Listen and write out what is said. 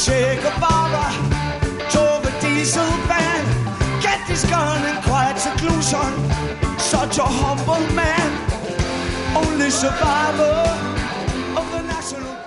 Che Guevara drove a diesel van, kept his gun in quiet seclusion. Such a humble man, only survivor of the national